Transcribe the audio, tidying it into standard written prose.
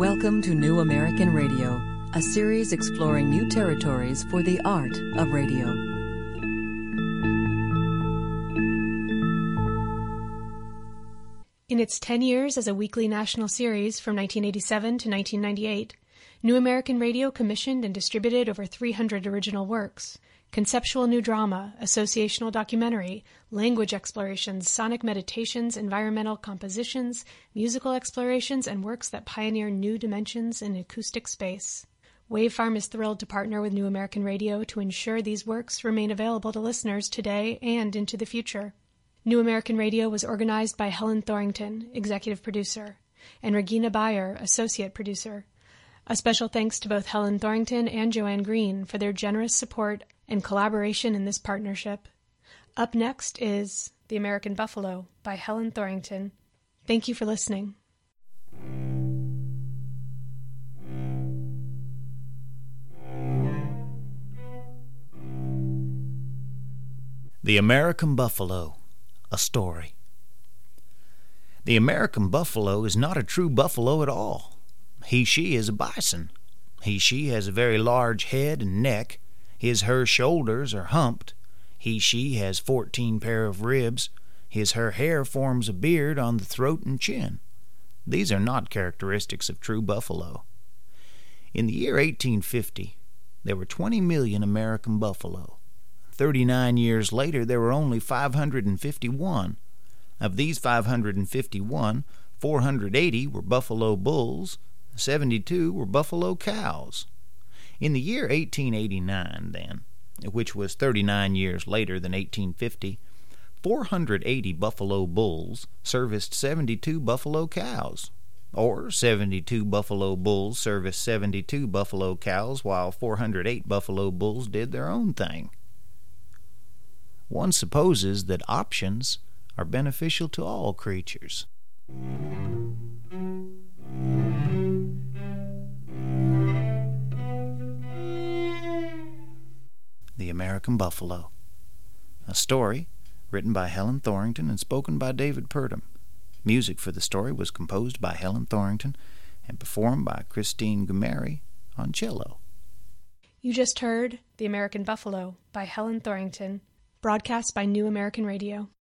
Welcome to New American Radio, a series exploring new territories for the art of radio. In its 10 years as a weekly national series from 1987 to 1998, New American Radio commissioned and distributed over 300 original works. Conceptual new drama, associational documentary, language explorations, sonic meditations, environmental compositions, musical explorations, and works that pioneer new dimensions in acoustic space. Wave Farm is thrilled to partner with New American Radio to ensure these works remain available to listeners today and into the future. New American Radio was organized by Helen Thorington, executive producer, and Regina Bayer, associate producer. A special thanks to both Helen Thorington and Joanne Green for their generous support and collaboration in this partnership. Up next is The American Buffalo by Helen Thorington. Thank you for listening. The American Buffalo, a story. The American buffalo is not a true buffalo at all. He/she is a bison. He/she has a very large head and neck. His/her shoulders are humped. He/she has 14 pair of ribs. His/her hair forms a beard on the throat and chin. These are not characteristics of true buffalo. In the year 1850, there were 20 million American buffalo. 39 years later, there were only 551. Of these 551, 480 were buffalo bulls, 72 were buffalo cows. In the year 1889, then, which was 39 years later than 1850, 480 buffalo bulls serviced 72 buffalo cows, or 72 buffalo bulls serviced 72 buffalo cows while 408 buffalo bulls did their own thing. One supposes that options are beneficial to all creatures. The American Buffalo, a story written by Helen Thorington and spoken by David Purdom. Music for the story was composed by Helen Thorington and performed by Christine Gumeri on cello. You just heard The American Buffalo by Helen Thorington, broadcast by New American Radio.